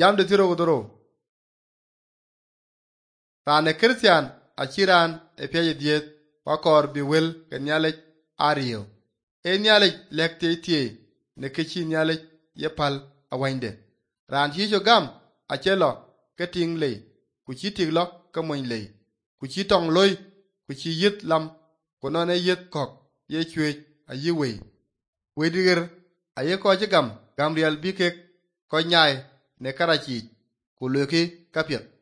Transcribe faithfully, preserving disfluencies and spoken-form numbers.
jam de tiro doro rane Christian achiran e piye diet wakor bi wel ke nyale ario e nyale lekte tie ne kichi nyale yepal awande ran chi jo gam achelo ke ting le ku chi ting lo ke mon le ku chi tong loy ku chi yit lam ku no ne yit kok ye chwe ayi we we digir aye ko chi gam gam real bi ke ko nyaai ne karachi ku leki kapet